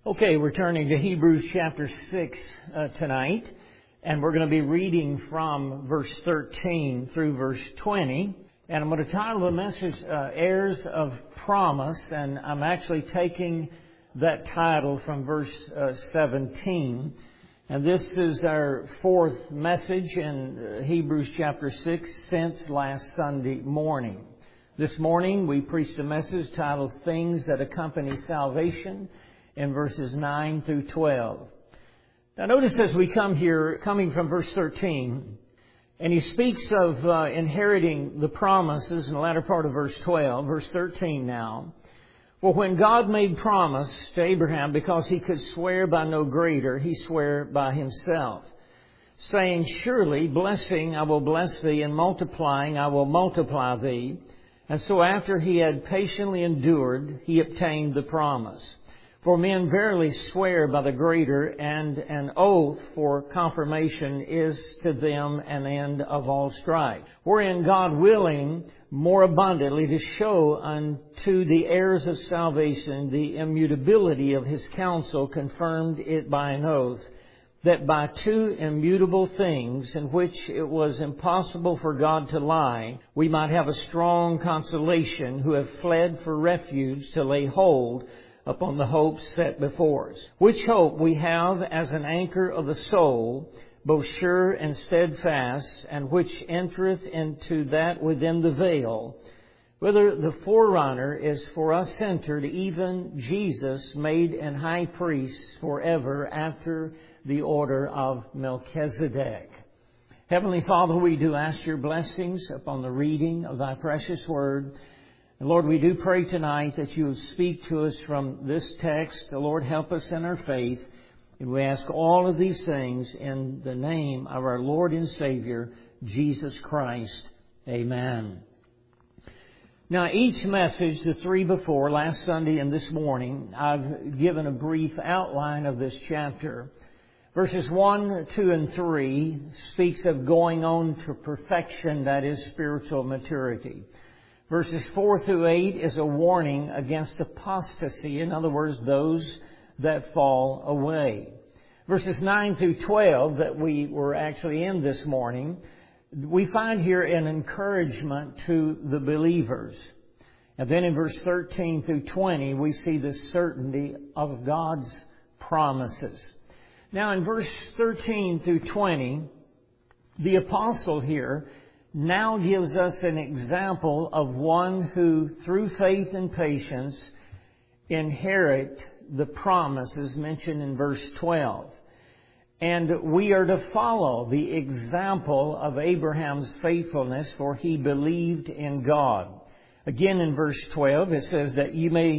Okay, we're turning to Hebrews chapter 6 tonight, and we're going to be reading from verse 13 through verse 20. And I'm going to title the message, Heirs of Promise, and I'm actually taking that title from verse 17. And this is our fourth message in Hebrews chapter 6 since last Sunday morning. This morning we preached a message titled Things That Accompany Salvation in verses 9 through 12. Now notice as we come here, coming from verse 13, and he speaks of inheriting the promises in the latter part of verse 12, verse 13 now. For when God made promise to Abraham, because he could swear by no greater, he sware by himself, saying, Surely, blessing I will bless thee, and multiplying I will multiply thee. And so after he had patiently endured, he obtained the promise. For men verily swear by the greater, and an oath for confirmation is to them an end of all strife. Wherein God willing more abundantly to show unto the heirs of salvation the immutability of his counsel, confirmed it by an oath, that by two immutable things in which it was impossible for God to lie, we might have a strong consolation, who have fled for refuge to lay hold upon the hope set before us. Which hope we have as an anchor of the soul, both sure and steadfast, and which entereth into that within the veil, whither the forerunner is for us centered, even Jesus, made an high priest forever after the order of Melchizedek. Heavenly Father, we do ask your blessings upon the reading of thy precious word. And Lord, we do pray tonight that you would speak to us from this text. Lord, help us in our faith. And we ask all of these things in the name of our Lord and Savior, Jesus Christ. Amen. Now, each message, the three before, last Sunday and this morning, I've given a brief outline of this chapter. Verses 1, 2, and 3 speaks of going on to perfection, that is spiritual maturity. Verses 4 through 8 is a warning against apostasy. In other words, those that fall away. Verses 9 through 12 that we were actually in this morning, we find here an encouragement to the believers. And then in verse 13 through 20, we see the certainty of God's promises. Now in verse 13 through 20, the apostle here now gives us an example of one who, through faith and patience, inherit the promises mentioned in verse 12. And we are to follow the example of Abraham's faithfulness, for he believed in God. Again, in verse 12, it says that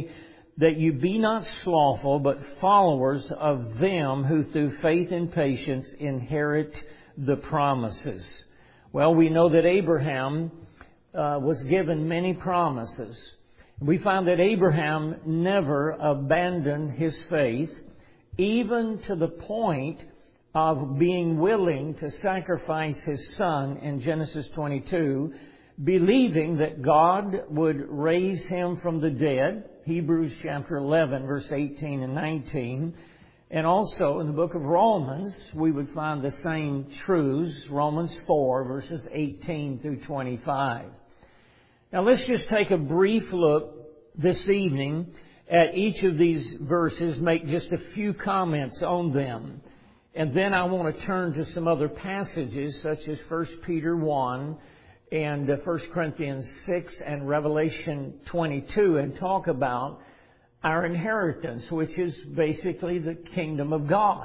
you be not slothful, but followers of them who through faith and patience inherit the promises. Well, we know that Abraham was given many promises. We find that Abraham never abandoned his faith, even to the point of being willing to sacrifice his son in Genesis 22, believing that God would raise him from the dead, Hebrews chapter 11, verse 18 and 19. And also in the book of Romans, we would find the same truths, Romans 4, verses 18 through 25. Now let's just take a brief look this evening at each of these verses, make just a few comments on them. And then I want to turn to some other passages such as 1 Peter 1 and 1 Corinthians 6 and Revelation 22 and talk about our inheritance, which is basically the kingdom of God.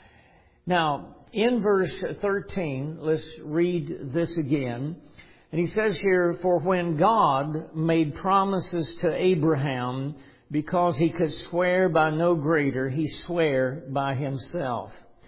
Now, in verse 13, let's read this again. And he says here, For when God made promises to Abraham, because he could swear by no greater, he sware by himself.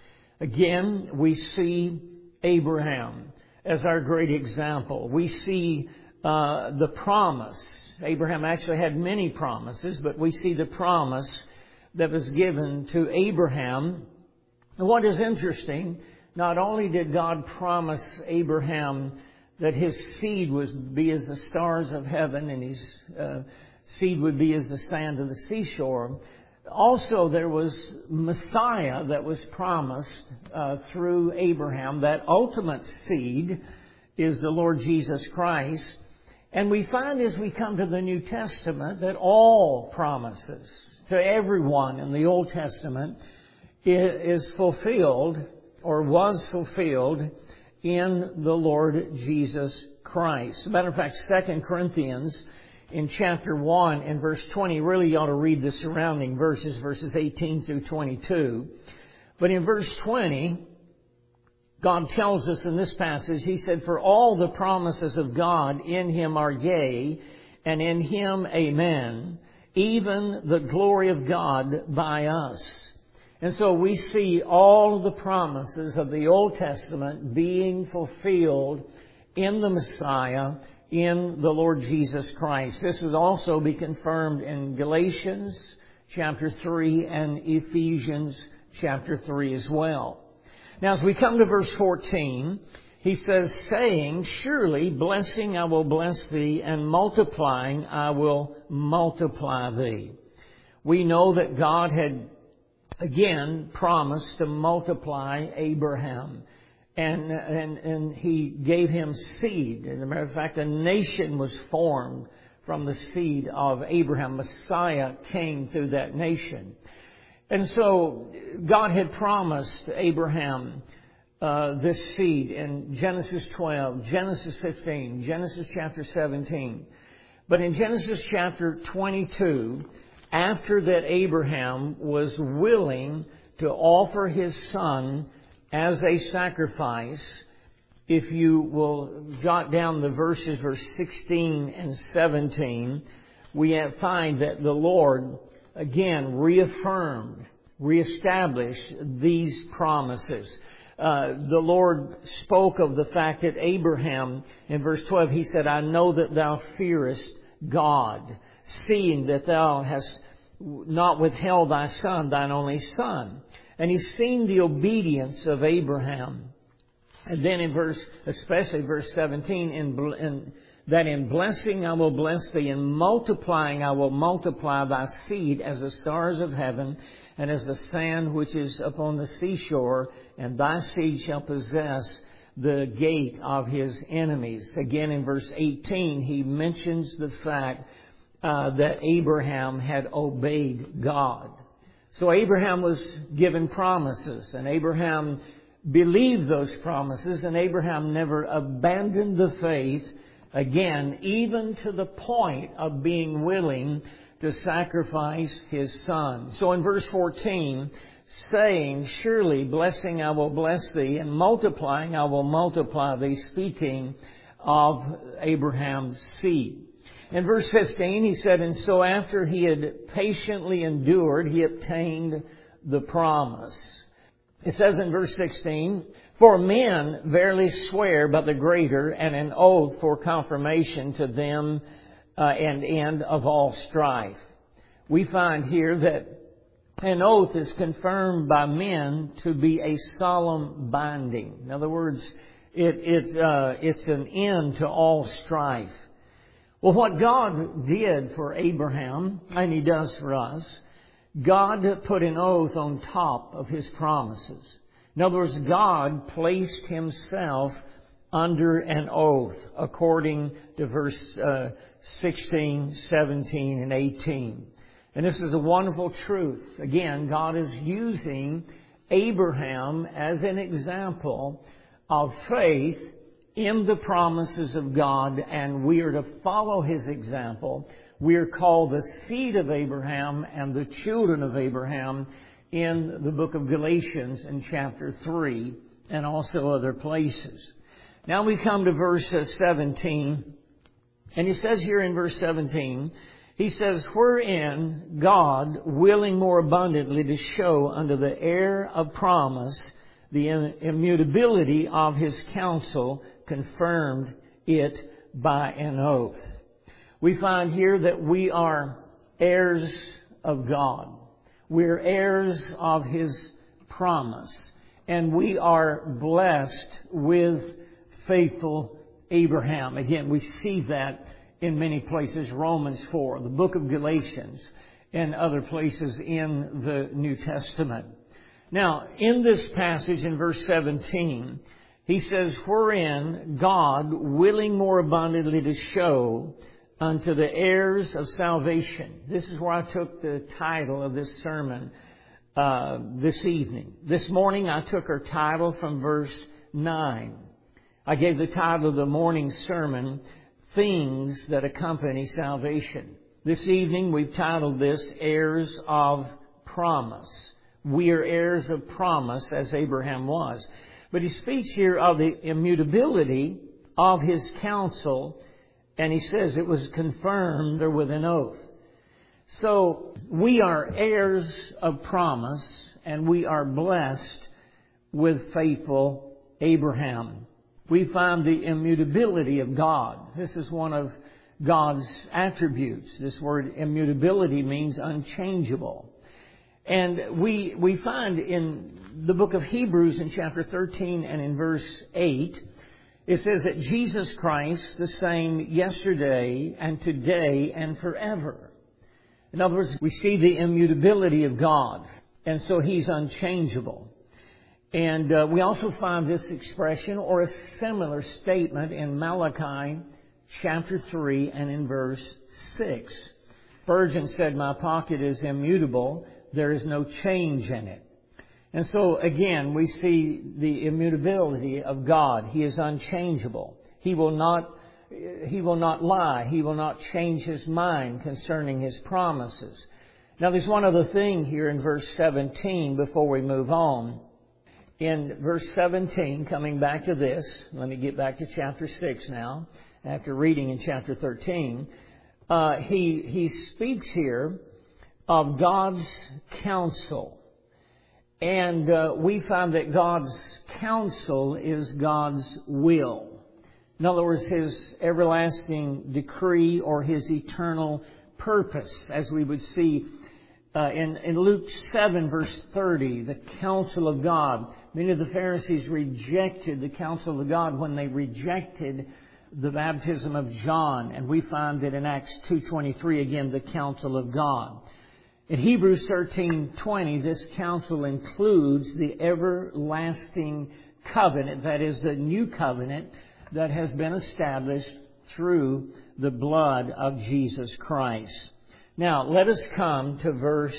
Again, we see Abraham as our great example. We see the promise. Abraham actually had many promises, but we see the promise that was given to Abraham. And what is interesting, not only did God promise Abraham that his seed would be as the stars of heaven and his seed would be as the sand of the seashore, Also, there was Messiah that was promised through Abraham. That ultimate seed is the Lord Jesus Christ. And we find as we come to the New Testament that all promises to everyone in the Old Testament is fulfilled or was fulfilled in the Lord Jesus Christ. As a matter of fact, 2 Corinthians in chapter 1 and verse 20, really you ought to read the surrounding verses 18 through 22. But in verse 20, God tells us in this passage, He said, "For all the promises of God in Him are yea, and in Him amen, even the glory of God by us." And so we see all the promises of the Old Testament being fulfilled in the Messiah, in the Lord Jesus Christ. This would also be confirmed in Galatians chapter 3 and Ephesians chapter 3 as well. Now, as we come to verse 14, he says, saying, "Surely blessing I will bless thee, and multiplying I will multiply thee." We know that God had again promised to multiply Abraham. And He gave him seed. As a matter of fact, a nation was formed from the seed of Abraham. Messiah came through that nation. And so God had promised Abraham this seed in Genesis 12, Genesis 15, Genesis chapter 17. But in Genesis chapter 22, after that Abraham was willing to offer his son as a sacrifice, if you will jot down the verses, verse 16 and 17, we find that the Lord again reestablished these promises. The Lord spoke of the fact that Abraham, in verse 12, He said, "I know that thou fearest God, seeing that thou hast not withheld thy son, thine only son." And He's seen the obedience of Abraham. And then especially verse 17, in blessing I will bless thee, in multiplying I will multiply thy seed as the stars of heaven, and as the sand which is upon the seashore, and thy seed shall possess the gate of his enemies. Again, in verse 18, he mentions the fact that Abraham had obeyed God. So Abraham was given promises, and Abraham believed those promises, and Abraham never abandoned the faith, again, even to the point of being willing to sacrifice his son. So in verse 14, saying, "Surely blessing I will bless thee, and multiplying I will multiply thee," speaking of Abraham's seed. In verse 15, he said, "And so after he had patiently endured, he obtained the promise." It says in verse 16, "For men verily swear by the greater, and an oath for confirmation to them and end of all strife." We find here that an oath is confirmed by men to be a solemn binding. In other words, it's an end to all strife. Well, what God did for Abraham, and He does for us, God put an oath on top of His promises. In other words, God placed Himself under an oath, according to verse 16, 17, and 18. And this is a wonderful truth. Again, God is using Abraham as an example of faith in the promises of God, and we are to follow His example. We are called the seed of Abraham and the children of Abraham in the book of Galatians in chapter 3 and also other places. Now we come to verse 17, and He says here in verse 17, He says, "Wherein God, willing more abundantly to show unto the heir of promise the immutability of His counsel, confirmed it by an oath." We find here that we are heirs of God. We're heirs of His promise. And we are blessed with faithful Abraham. Again, we see that in many places. Romans 4, the book of Galatians, and other places in the New Testament. Now, in this passage in verse 17, he says, wherein God, willing more abundantly to show unto the heirs of salvation. This is where I took the title of this sermon this evening. This morning I took our title from verse 9. I gave the title of the morning sermon, Things That Accompany Salvation. This evening we've titled this, Heirs of Promise. We are heirs of promise as Abraham was. But he speaks here of the immutability of his counsel, and he says it was confirmed or with an oath. So we are heirs of promise, and we are blessed with faithful Abraham. We find the immutability of God. This is one of God's attributes. This word immutability means unchangeable. And we find in the book of Hebrews in chapter 13 and in verse 8, it says that Jesus Christ, the same yesterday and today and forever. In other words, we see the immutability of God. And so He's unchangeable. And we also find this expression or a similar statement in Malachi chapter 3 and in verse 6. Spurgeon said, my pocket is immutable. There is no change in it. And so, again, we see the immutability of God. He is unchangeable. He will not lie. He will not change His mind concerning His promises. Now, there's one other thing here in verse 17 before we move on. In verse 17, coming back to this, let me get back to chapter 6 now, after reading in chapter 13. He speaks here of God's counsel. And we find that God's counsel is God's will. In other words, His everlasting decree or His eternal purpose, as we would see in Luke 7 verse 30, the counsel of God. Many of the Pharisees rejected the counsel of God when they rejected the baptism of John. And we find that in Acts 2:23, again, the counsel of God. In Hebrews 13:20, this counsel includes the everlasting covenant, that is the new covenant that has been established through the blood of Jesus Christ. Now, let us come to verse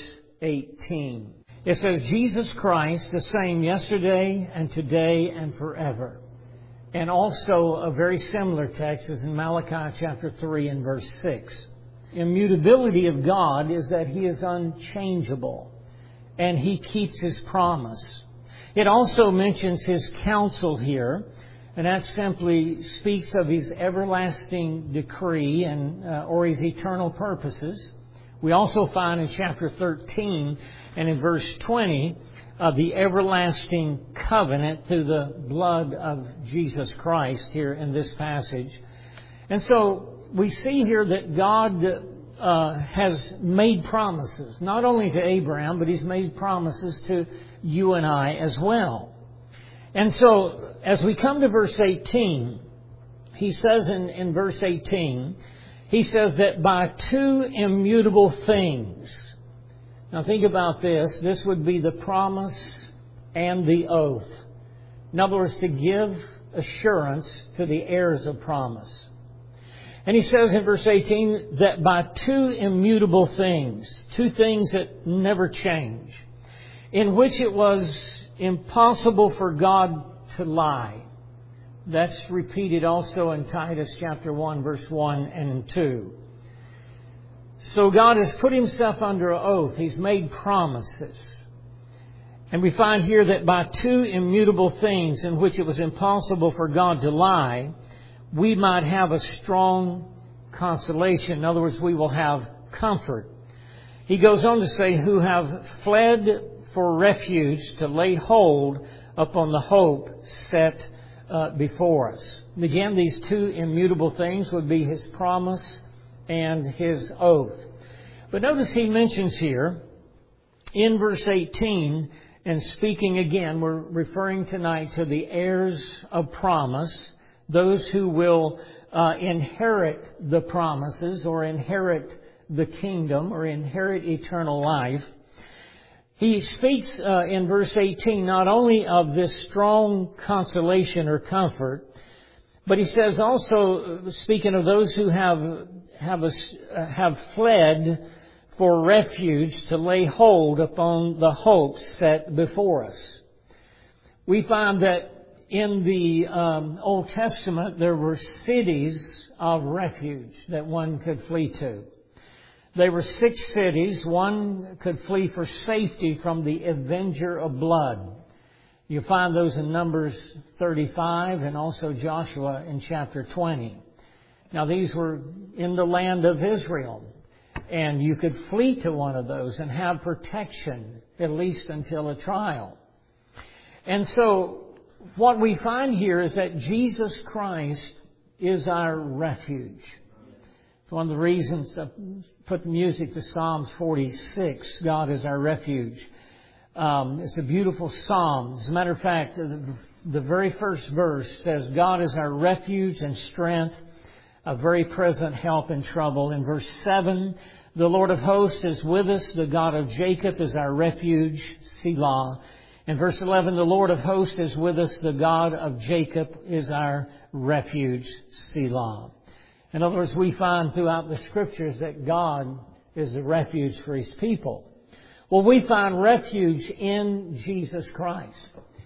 18. It says, Jesus Christ, the same yesterday and today and forever. And also a very similar text is in Malachi chapter 3 and verse 6. Immutability of God is that He is unchangeable and He keeps His promise. It also mentions His counsel here, and that simply speaks of His everlasting decree and or His eternal purposes. We also find in chapter 13 and in verse 20 of the everlasting covenant through the blood of Jesus Christ here in this passage. And so we see here that God has made promises, not only to Abraham, but He's made promises to you and I as well. And so, as we come to verse 18, he says in verse 18, he says that by two immutable things. Now think about this. This would be the promise and the oath. In other words, to give assurance to the heirs of promise. And he says in verse 18 that by two immutable things, two things that never change, in which it was impossible for God to lie. That's repeated also in Titus chapter 1, verse 1 and 2. So God has put Himself under oath. He's made promises. And we find here that by two immutable things in which it was impossible for God to lie, we might have a strong consolation. In other words, we will have comfort. He goes on to say, who have fled for refuge to lay hold upon the hope set before us. And again, these two immutable things would be His promise and His oath. But notice he mentions here in verse 18, and speaking again, we're referring tonight to the heirs of promise, those who will inherit the promises or inherit the kingdom or inherit eternal life. He speaks in verse 18 not only of this strong consolation or comfort, but he says also, speaking of those who have fled for refuge to lay hold upon the hope set before us. We find that in the Old Testament there were cities of refuge that one could flee to. There were 6 cities. One could flee for safety from the avenger of blood. You find those in Numbers 35 and also Joshua in chapter 20. Now these were in the land of Israel. And you could flee to one of those and have protection, at least until a trial. And so what we find here is that Jesus Christ is our refuge. It's one of the reasons I put the music to Psalms 46, God is our refuge. It's a beautiful psalm. As a matter of fact, the very first verse says, God is our refuge and strength, a very present help in trouble. In verse 7, the Lord of hosts is with us. The God of Jacob is our refuge, Selah. In verse 11, the Lord of hosts is with us. The God of Jacob is our refuge, Selah. In other words, we find throughout the Scriptures that God is the refuge for His people. Well, we find refuge in Jesus Christ.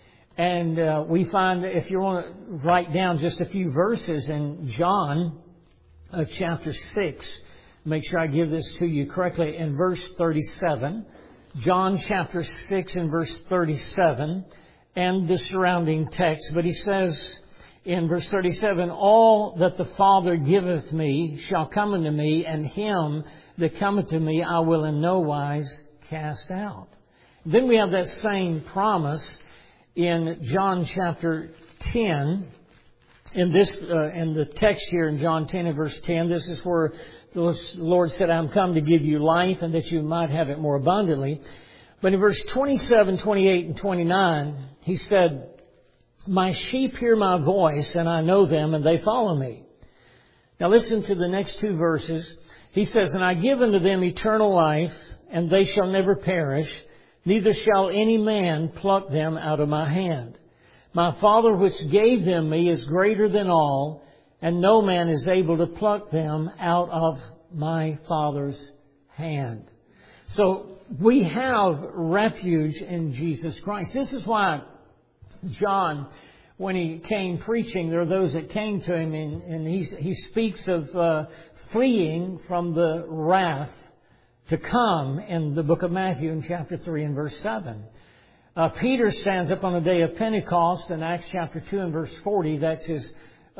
And we find, if you want to write down just a few verses in John chapter 6, make sure I give this to you correctly, in verse 37. John chapter 6 and verse 37 and the surrounding text. But he says in verse 37, all that the Father giveth me shall come unto me, and him that cometh to me I will in no wise cast out. Then we have that same promise in John chapter 10. In the text here in John 10 and verse 10, this is where the Lord said, I'm come to give you life and that you might have it more abundantly. But in verse 27, 28, and 29, He said, my sheep hear my voice, and I know them, and they follow me. Now listen to the next 2 verses. He says, and I give unto them eternal life, and they shall never perish, neither shall any man pluck them out of my hand. My Father which gave them me is greater than all, and no man is able to pluck them out of my Father's hand. So we have refuge in Jesus Christ. This is why John, when he came preaching, there are those that came to him, and he speaks of fleeing from the wrath to come in the book of Matthew in chapter 3 and verse 7. Peter stands up on the day of Pentecost in Acts chapter 2 and verse 40. That's his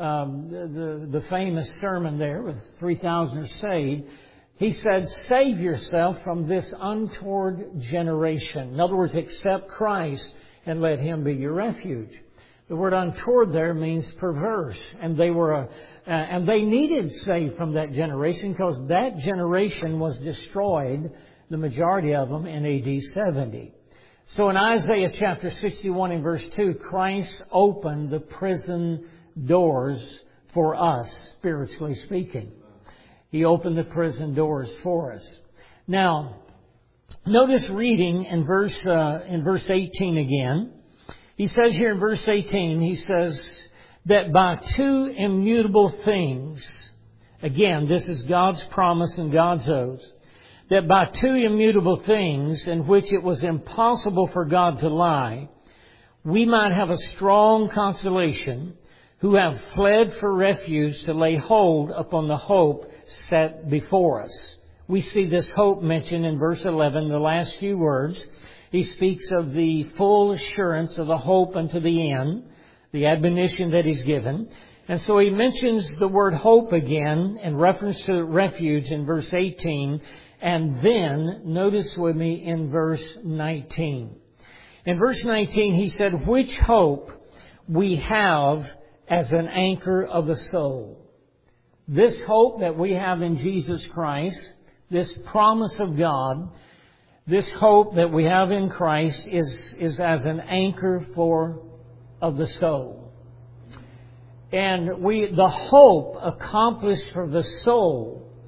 the famous sermon there with 3,000 are saved. He said, save yourself from this untoward generation. In other words, accept Christ and let Him be your refuge. The word untoward there means perverse. And they needed saved from that generation because that generation was destroyed, the majority of them, in AD 70. So in Isaiah chapter 61 and verse 2, Christ opened the prison doors for us, spiritually speaking. He opened the prison doors for us. Now, notice reading in verse 18 again. He says here in verse 18, he says that by 2 immutable things, again, this is God's promise and God's oath, that by 2 immutable things in which it was impossible for God to lie, we might have a strong consolation who have fled for refuge to lay hold upon the hope set before us. We see this hope mentioned in verse 11, the last few words. He speaks of the full assurance of the hope unto the end, the admonition that He's given. And so he mentions the word hope again in reference to refuge in verse 18. And then, notice with me in verse 19. In verse 19, he said, which hope we have as an anchor of the soul. This hope that we have in Jesus Christ, this promise of God, this hope that we have in Christ is as an anchor of the soul. And the hope accomplished for the soul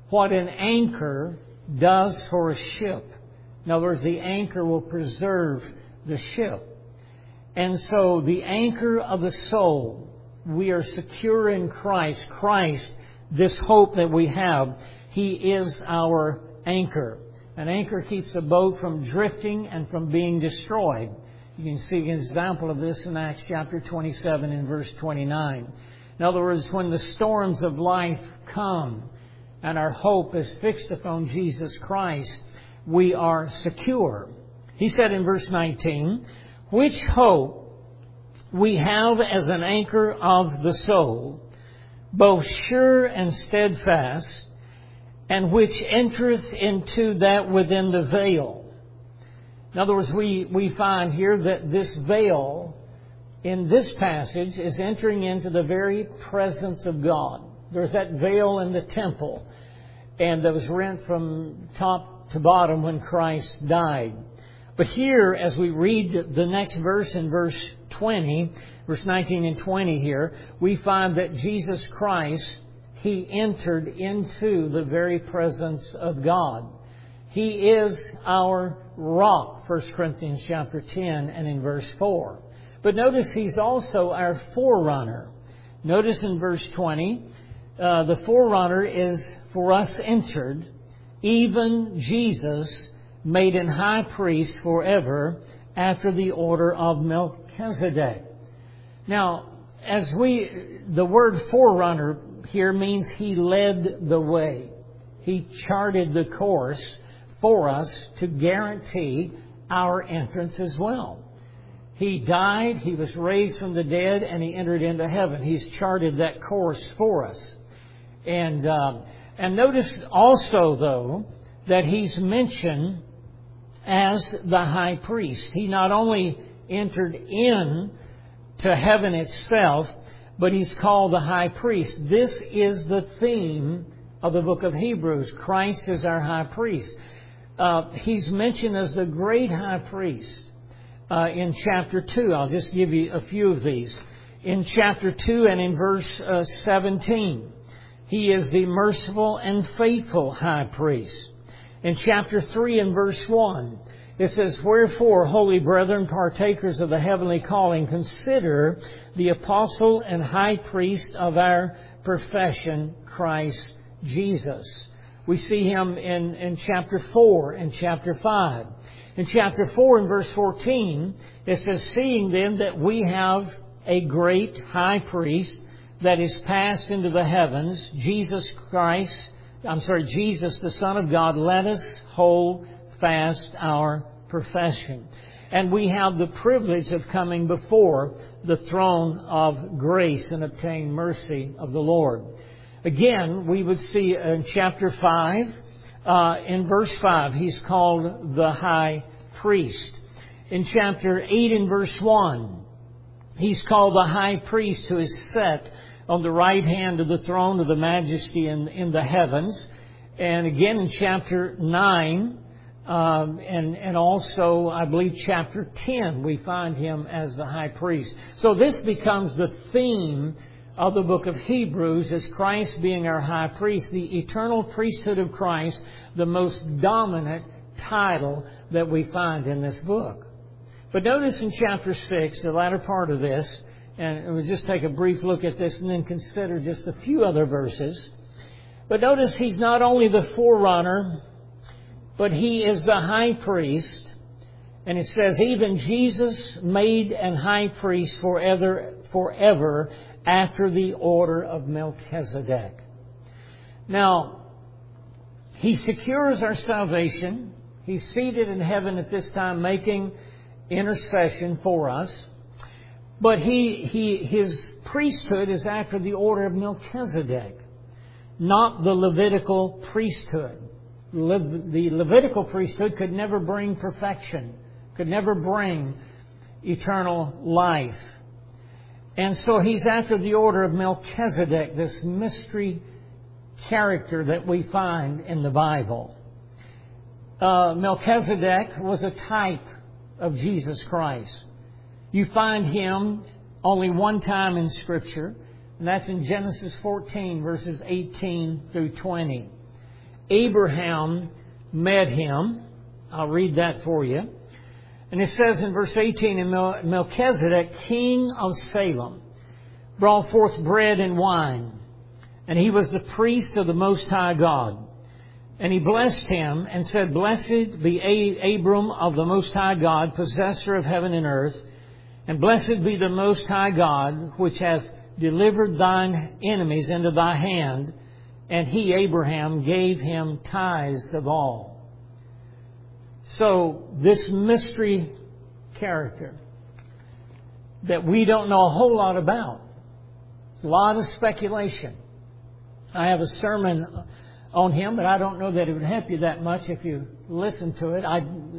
what an anchor does for a ship. In other words, the anchor will preserve the ship. And so the anchor of the soul, we are secure in Christ. Christ, this hope that we have, He is our anchor. An anchor keeps a boat from drifting and from being destroyed. You can see an example of this in Acts chapter 27 and verse 29. In other words, when the storms of life come and our hope is fixed upon Jesus Christ, we are secure. He said in verse 19, which hope we have as an anchor of the soul, both sure and steadfast, and which entereth into that within the veil. In other words, we find here that this veil in this passage is entering into the very presence of God. There's that veil in the temple, and that was rent from top to bottom when Christ died. But here, as we read the next verse in verse 20, verse 19 and 20 here, we find that Jesus Christ, He entered into the very presence of God. He is our rock, 1 Corinthians chapter 10 and in verse 4. But notice He's also our forerunner. Notice in verse 20, the forerunner is for us entered, even Jesus, made an high priest forever after the order of Melchizedek. Now, the word forerunner here means He led the way. He charted the course for us to guarantee our entrance as well. He died, He was raised from the dead, and He entered into heaven. He's charted that course for us. And notice also, though, that He's mentioned as the high priest. He not only entered in to heaven itself, but He's called the high priest. This is the theme of the book of Hebrews. Christ is our high priest. He's mentioned as the great high priest in chapter 2. I'll just give you a few of these. In chapter 2 and in verse 17, He is the merciful and faithful high priest. In chapter 3 and verse 1, it says, wherefore, holy brethren, partakers of the heavenly calling, consider the apostle and high priest of our profession, Christ Jesus. We see Him in chapter 4 and chapter 5. In chapter 4 and verse 14, it says, seeing then that we have a great high priest that is passed into the heavens, Jesus, the Son of God, let us hold fast our profession. And we have the privilege of coming before the throne of grace and obtain mercy of the Lord. Again, we would see in chapter 5, in verse 5, He's called the high priest. In chapter 8 and verse 1, He's called the high priest who is set on the right hand of the throne of the majesty in the heavens. And again in chapter 9, and also, I believe, chapter 10, we find Him as the high priest. So this becomes the theme of the book of Hebrews, as Christ being our high priest, the eternal priesthood of Christ, the most dominant title that we find in this book. But notice in chapter 6, the latter part of this, and we'll just take a brief look at this and then consider just a few other verses. But notice He's not only the forerunner, but He is the high priest. And it says, even Jesus made an high priest forever after the order of Melchizedek. Now, He secures our salvation. He's seated in heaven at this time making intercession for us. But His priesthood is after the order of Melchizedek, not the Levitical priesthood. The Levitical priesthood could never bring perfection, could never bring eternal life. And so He's after the order of Melchizedek, this mystery character that we find in the Bible. Melchizedek was a type of Jesus Christ. You find Him only one time in Scripture, and that's in Genesis 14, verses 18 through 20. Abraham met him. I'll read that for you. And it says in verse 18, and Melchizedek, king of Salem, brought forth bread and wine, and he was the priest of the Most High God. And he blessed him and said, Blessed be Abram of the Most High God, possessor of heaven and earth, and blessed be the Most High God, which hath delivered thine enemies into thy hand. And he, Abraham, gave him tithes of all. So this mystery character that we don't know a whole lot about, a lot of speculation. I have a sermon on him, but I don't know that it would help you that much if you listen to it.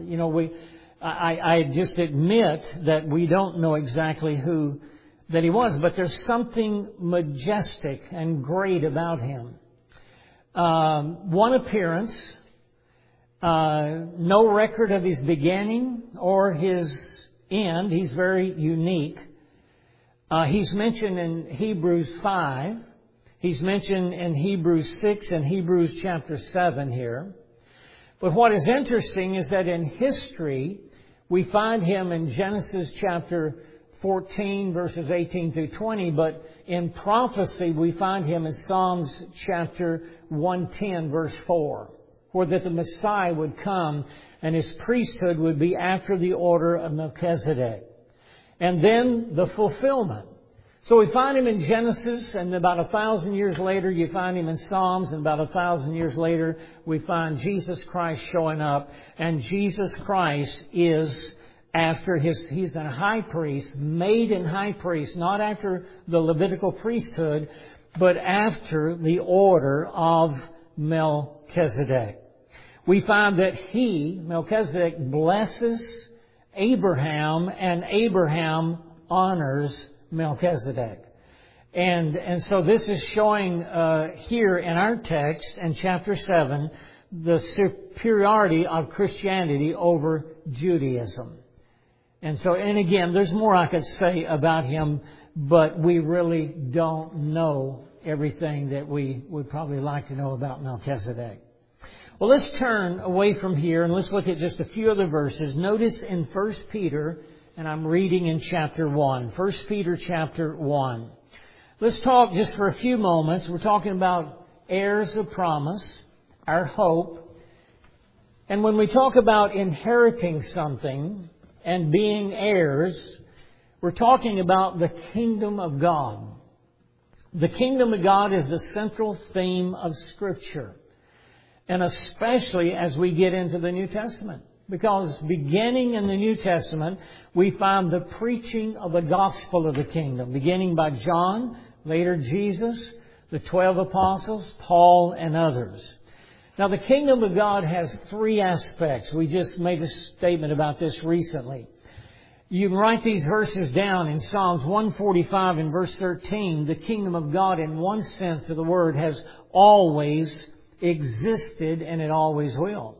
I just admit that we don't know exactly who that he was, but there's something majestic and great about him. One appearance, no record of his beginning or his end. He's very unique. He's mentioned in Hebrews 5. He's mentioned in Hebrews 6 and Hebrews chapter 7 here. But what is interesting is that in history, we find him in Genesis chapter 14, verses 18 through 20. But in prophecy, we find him in Psalms chapter 110, verse 4, where that the Messiah would come and his priesthood would be after the order of Melchizedek. And then the fulfillment. So we find him in Genesis, and about 1,000 years later, you find him in Psalms, and about 1,000 years later, we find Jesus Christ showing up. And Jesus Christ is he's a high priest, made in high priest, not after the Levitical priesthood, but after the order of Melchizedek. We find that Melchizedek, blesses Abraham, and Abraham honors Melchizedek. And so this is showing here in our text in chapter 7 the superiority of Christianity over Judaism. And again, there's more I could say about him, but we really don't know everything that we would probably like to know about Melchizedek. Well, let's turn away from here and let's look at just a few other verses. Notice in 1 Peter, and I'm reading in chapter 1. 1 Peter chapter 1. Let's talk just for a few moments. We're talking about heirs of promise, our hope. And when we talk about inheriting something and being heirs, we're talking about the kingdom of God. The kingdom of God is the central theme of Scripture. And especially as we get into the New Testament. Because beginning in the New Testament, we find the preaching of the gospel of the kingdom. Beginning by John, later Jesus, the 12 apostles, Paul, and others. Now the kingdom of God has three aspects. We just made a statement about this recently. You can write these verses down in Psalms 145 and verse 13. The kingdom of God, in one sense of the word, has always existed, and it always will.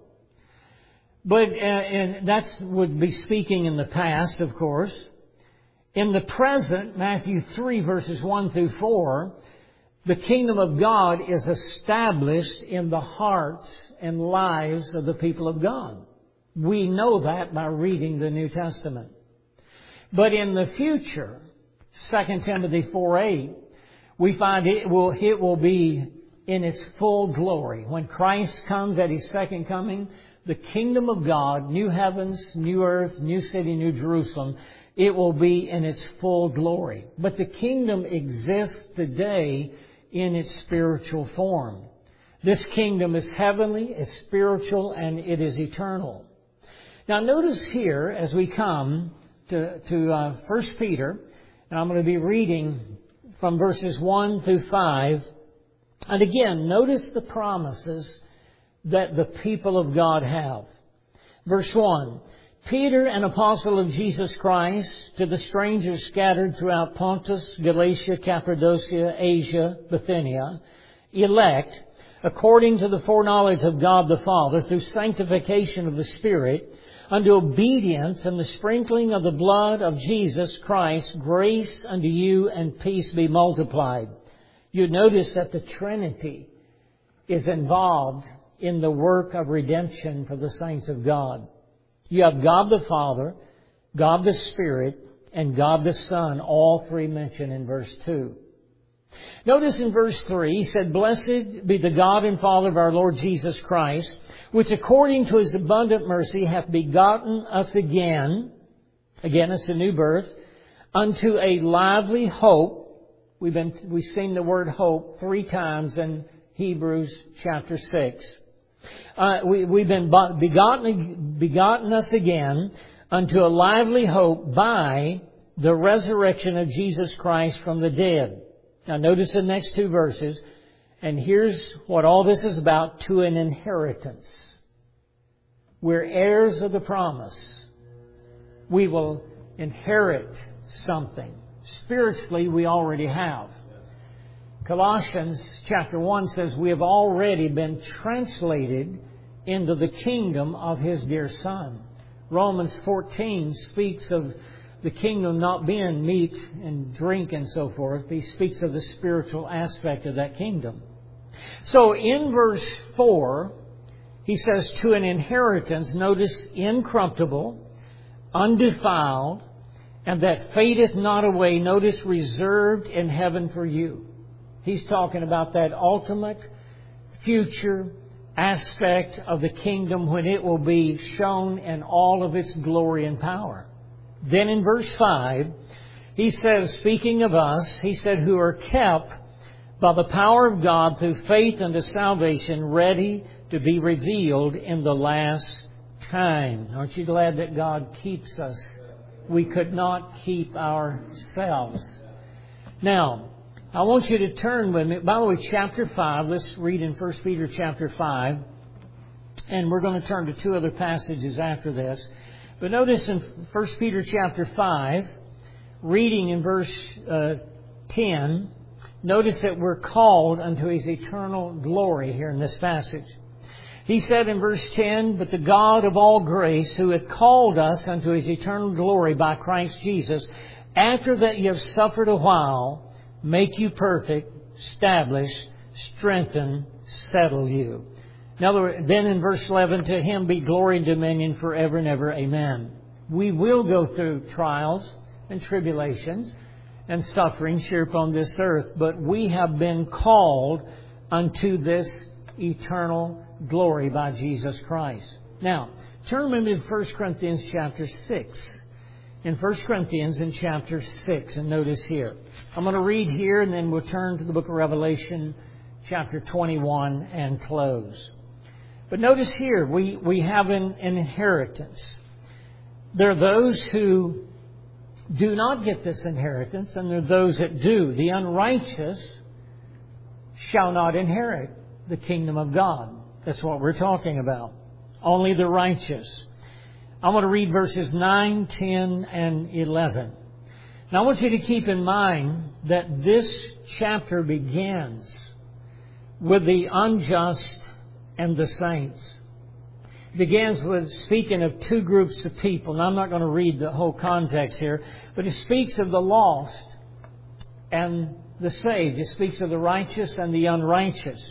But and that would be speaking in the past, of course. In the present, Matthew 3, verses 1 through 4, the kingdom of God is established in the hearts and lives of the people of God. We know that by reading the New Testament. But in the future, 2 Timothy 4:8, we find it will be in its full glory. When Christ comes at His second coming, the kingdom of God, new heavens, new earth, new city, new Jerusalem, it will be in its full glory. But the kingdom exists today in its spiritual form. This kingdom is heavenly, it's spiritual, and it is eternal. Now notice here, as we come to 1 Peter, and I'm going to be reading from verses 1 through 5. And again, notice the promises that the people of God have. Verse 1, Peter, an apostle of Jesus Christ, to the strangers scattered throughout Pontus, Galatia, Cappadocia, Asia, Bithynia, elect, according to the foreknowledge of God the Father, through sanctification of the Spirit, unto obedience and the sprinkling of the blood of Jesus Christ, grace unto you and peace be multiplied. You notice that the Trinity is involved in the work of redemption for the saints of God. You have God the Father, God the Spirit, and God the Son, all three mentioned in verse 2. Notice in verse 3, He said, "Blessed be the God and Father of our Lord Jesus Christ, which according to His abundant mercy hath begotten us again," it's a new birth, "unto a lively hope." We've seen the word hope 3 times in Hebrews chapter 6. We've been begotten us again unto a lively hope by the resurrection of Jesus Christ from the dead. Now notice the next 2 verses, and here's what all this is about: to an inheritance. We're heirs of the promise. We will inherit something. Spiritually, we already have. Colossians chapter 1 says we have already been translated into the kingdom of His dear Son. Romans 14 speaks of the kingdom not being meat and drink and so forth. He speaks of the spiritual aspect of that kingdom. So in verse 4, he says, to an inheritance, notice, incorruptible, undefiled, and that fadeth not away, notice, reserved in heaven for you. He's talking about that ultimate future aspect of the kingdom when it will be shown in all of its glory and power. Then in verse 5, he says, speaking of us, he said, who are kept by the power of God through faith unto salvation, ready to be revealed in the last time. Aren't you glad that God keeps us? We could not keep ourselves. Now, I want you to turn with me. By the way, chapter 5, let's read in 1 Peter chapter 5. And we're going to turn to 2 other passages after this. But notice in 1 Peter chapter 5, reading in verse 10, notice that we're called unto His eternal glory here in this passage. He said in verse 10, but the God of all grace, who hath called us unto His eternal glory by Christ Jesus, after that you have suffered a while, make you perfect, establish, strengthen, settle you. In other words, then in verse 11, to Him be glory and dominion forever and ever. Amen. We will go through trials and tribulations and sufferings here upon this earth, but we have been called unto this eternal glory by Jesus Christ. Now, turn with me to 1 Corinthians chapter 6. In 1 Corinthians in chapter 6, and notice here. I'm going to read here and then we'll turn to the book of Revelation chapter 21 and close. But notice here, we have an inheritance. There are those who do not get this inheritance, and there are those that do. The unrighteous shall not inherit the kingdom of God. That's what we're talking about. Only the righteous. I want to read verses 9, 10, and 11. Now I want you to keep in mind that this chapter begins with the unjust and the saints. It begins with speaking of 2 groups of people. Now I'm not going to read the whole context here, but it speaks of the lost and the saved. It speaks of the righteous and the unrighteous.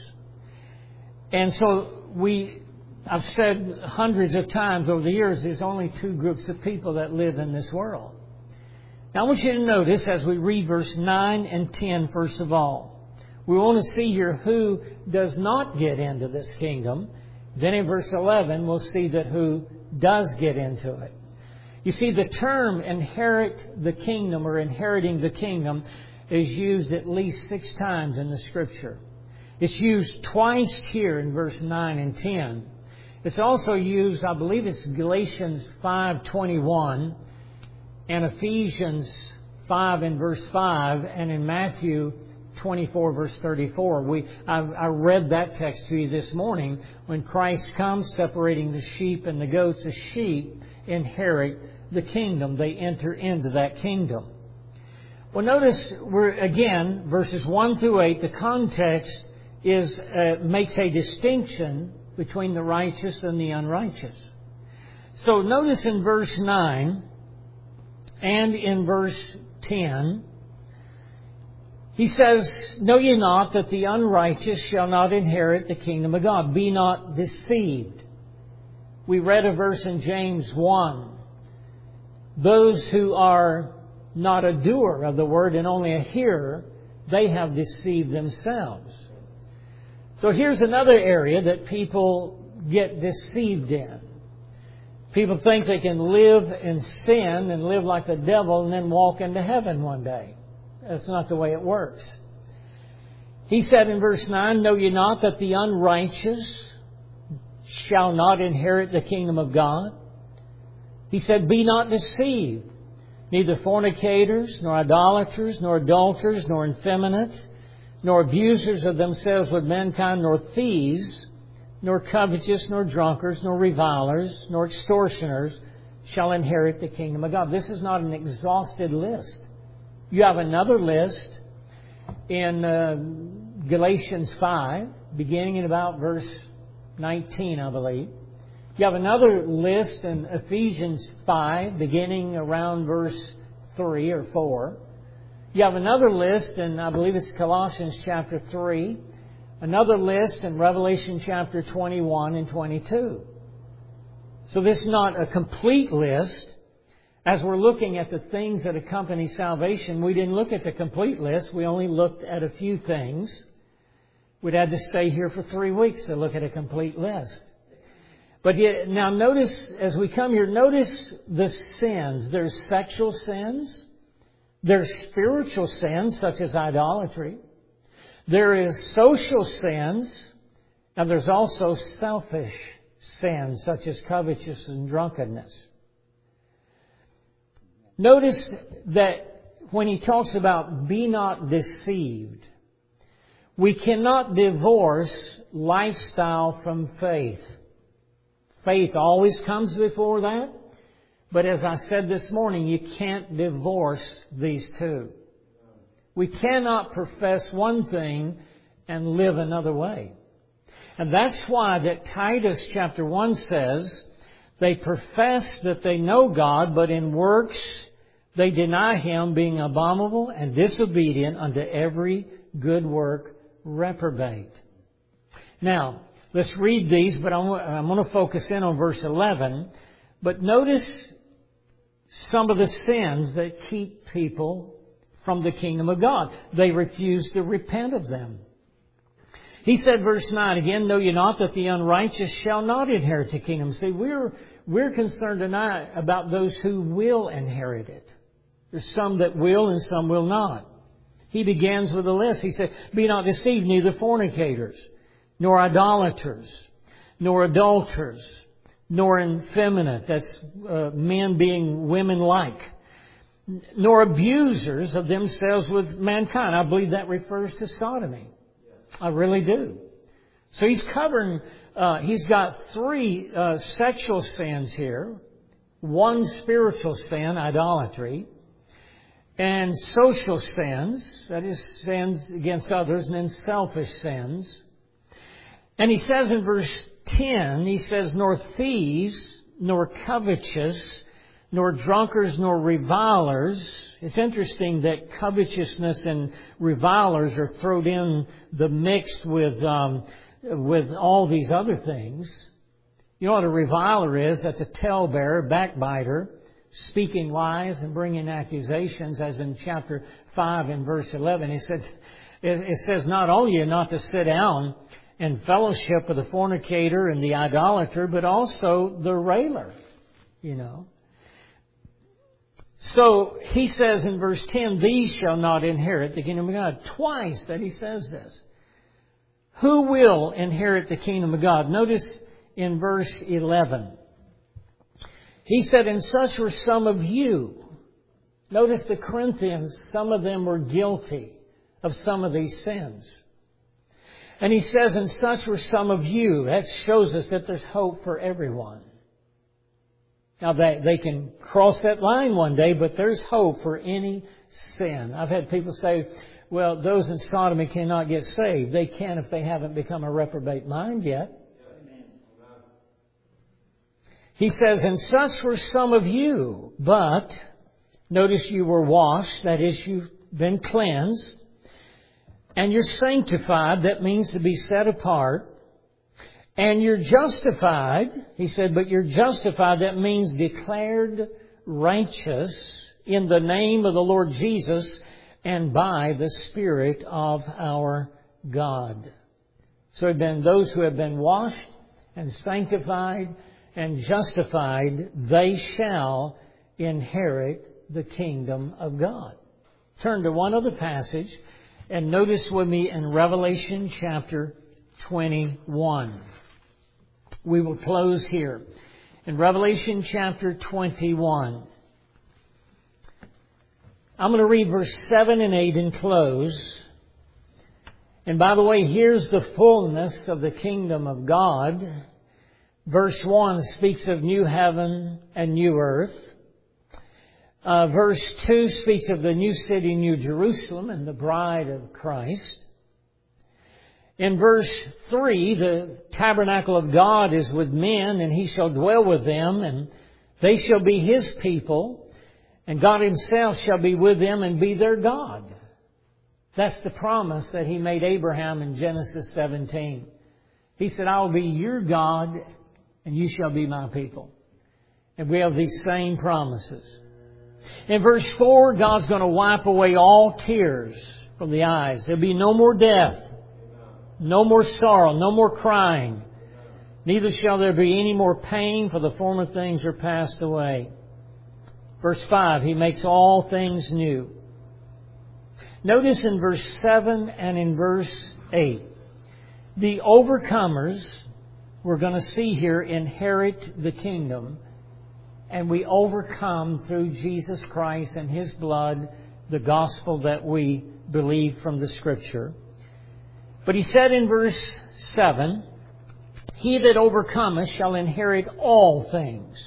And so I've said hundreds of times over the years, there's only 2 groups of people that live in this world. Now I want you to notice as we read verse 9 and 10 first of all. We want to see here who does not get into this kingdom. Then in verse 11, we'll see that who does get into it. You see, the term inherit the kingdom or inheriting the kingdom is used at least 6 times in the Scripture. It's used twice here in verse 9 and 10. It's also used, I believe it's Galatians 5:21 and Ephesians 5 and verse 5 and in Matthew 24 verse 34. I read that text to you this morning. When Christ comes separating the sheep and the goats, the sheep inherit the kingdom. They enter into that kingdom. Well, notice verses 1 through 8, the context makes a distinction between the righteous and the unrighteous. So notice in verse 9 and in verse 10, He says, know ye not that the unrighteous shall not inherit the kingdom of God? Be not deceived. We read a verse in James 1. Those who are not a doer of the word and only a hearer, they have deceived themselves. So here's another area that people get deceived in. People think they can live in sin and live like the devil and then walk into heaven one day. That's not the way it works. He said in verse 9, know ye not that the unrighteous shall not inherit the kingdom of God? He said, be not deceived. Neither fornicators, nor idolaters, nor adulterers, nor effeminate, nor abusers of themselves with mankind, nor thieves, nor covetous, nor drunkards, nor revilers, nor extortioners shall inherit the kingdom of God. This is not an exhausted list. You have another list in Galatians 5, beginning at about verse 19, I believe. You have another list in Ephesians 5, beginning around verse 3 or 4. You have another list in, I believe it's Colossians chapter 3. Another list in Revelation chapter 21 and 22. So this is not a complete list. As we're looking at the things that accompany salvation, we didn't look at the complete list. We only looked at a few things. We'd had to stay here for 3 weeks to look at a complete list. But now notice, as we come here, notice the sins. There's sexual sins. There's spiritual sins, such as idolatry. There is social sins. And there's also selfish sins, such as covetousness and drunkenness. Notice that when he talks about be not deceived, we cannot divorce lifestyle from faith. Faith always comes before that. But as I said this morning, you can't divorce these two. We cannot profess one thing and live another way. And that's why that Titus chapter 1 says, they profess that they know God, but in works they deny Him, being abominable and disobedient unto every good work reprobate. Now, let's read these, but I'm going to focus in on verse 11. But notice some of the sins that keep people from the kingdom of God. They refuse to repent of them. He said, verse 9 again, know ye not that the unrighteous shall not inherit the kingdom? See, we're concerned tonight about those who will inherit it. There's some that will and some will not. He begins with a list. He said, be not deceived, neither fornicators, nor idolaters, nor adulterers, nor effeminate, that's men being women-like, nor abusers of themselves with mankind. I believe that refers to sodomy. I really do. So he's covering, he's got 3 sexual sins here, 1 spiritual sin, idolatry, and social sins, that is sins against others, and then selfish sins. And he says in verse 10, he says, nor thieves, nor covetous, nor drunkards, nor revilers. It's interesting that covetousness and revilers are thrown in the mix with all these other things. You know what a reviler is? That's a talebearer, backbiter, speaking lies and bringing accusations, as in chapter 5 and verse 11. It says not only not to sit down and fellowship with the fornicator and the idolater, but also the railer, you know. So he says in verse 10, these shall not inherit the kingdom of God. Twice that he says this. Who will inherit the kingdom of God? Notice in verse 11. He said, and such were some of you. Notice the Corinthians, some of them were guilty of some of these sins. And he says, and such were some of you. That shows us that there's hope for everyone. Now, they can cross that line one day, but there's hope for any sin. I've had people say, well, those in sodomy cannot get saved. They can if they haven't become a reprobate mind yet. He says, and such were some of you, but notice you were washed, that is, you've been cleansed. And you're sanctified, that means to be set apart. And you're justified, he said, but you're justified, that means declared righteous in the name of the Lord Jesus and by the Spirit of our God. So those who have been washed and sanctified and justified, they shall inherit the kingdom of God. Turn to one other passage and notice with me in Revelation chapter 21. We will close here. In Revelation chapter 21. I'm going to read verse 7 and 8 and close. And by the way, here's the fullness of the kingdom of God. Verse 1 speaks of new heaven and new earth. Verse 2 speaks of the new city, New Jerusalem, and the bride of Christ. In verse 3, the tabernacle of God is with men, and He shall dwell with them, and they shall be His people, and God Himself shall be with them and be their God. That's the promise that He made Abraham in Genesis 17. He said, I will be your God, and you shall be my people. And we have these same promises. In verse 4, God's going to wipe away all tears from the eyes. There'll be no more death, no more sorrow, no more crying. Neither shall there be any more pain, for the former things are passed away. Verse 5, He makes all things new. Notice in verse 7 and in verse 8, the overcomers, we're going to see here, inherit the kingdom. And we overcome through Jesus Christ and His blood, the gospel that we believe from the Scripture. But He said in verse 7, He that overcometh shall inherit all things.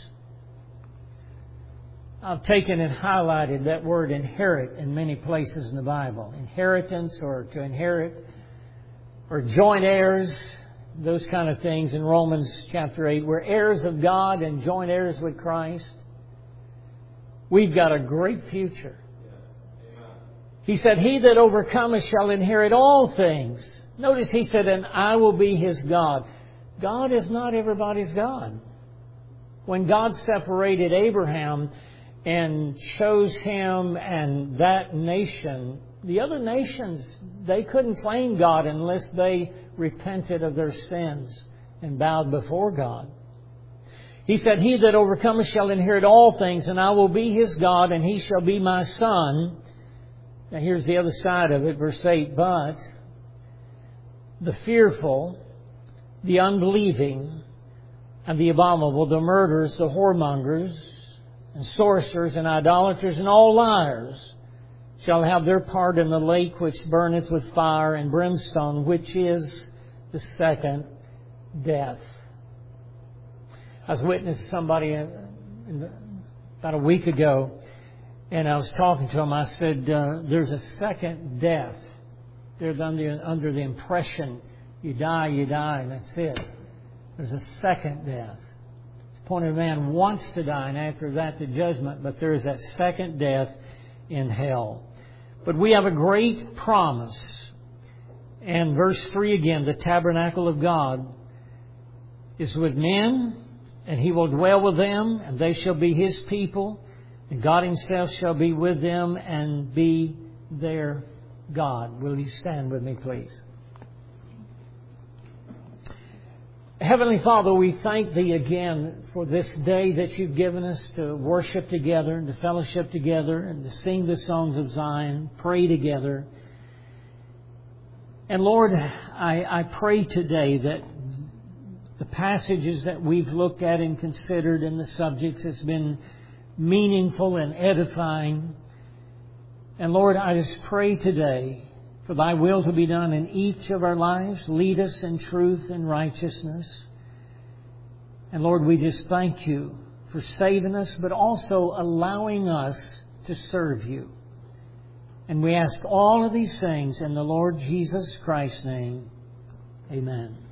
I've taken and highlighted that word inherit in many places in the Bible. Inheritance, or to inherit, or joint heirs, those kind of things in Romans chapter 8. We're heirs of God and joint heirs with Christ. We've got a great future. He said, He that overcometh shall inherit all things. Notice He said, and I will be his God. God is not everybody's God. When God separated Abraham and chose him and that nation, the other nations, they couldn't claim God unless they repented of their sins and bowed before God. He said, He that overcometh shall inherit all things, and I will be his God, and he shall be my son. Now here's the other side of it, verse 8. But the fearful, the unbelieving, and the abominable, the murderers, the whoremongers, and sorcerers, and idolaters, and all liars, shall have their part in the lake which burneth with fire and brimstone, which is the second death. I was witnessing somebody about a week ago, and I was talking to him. I said, there's a second death. They're under the impression, you die, and that's it. There's a second death. The point of man wants to die, and after that the judgment, but there is that second death in hell. But we have a great promise. And verse 3 again, the tabernacle of God is with men, and He will dwell with them, and they shall be His people, and God Himself shall be with them and be their God. Will you stand with me, please? Heavenly Father, we thank Thee again for this day that You've given us to worship together and to fellowship together and to sing the songs of Zion, pray together. And Lord, I pray today that the passages that we've looked at and considered and the subjects has been meaningful and edifying. And Lord, I just pray today for Thy will to be done in each of our lives. Lead us in truth and righteousness. And Lord, we just thank You for saving us, but also allowing us to serve You. And we ask all of these things in the Lord Jesus Christ's name. Amen.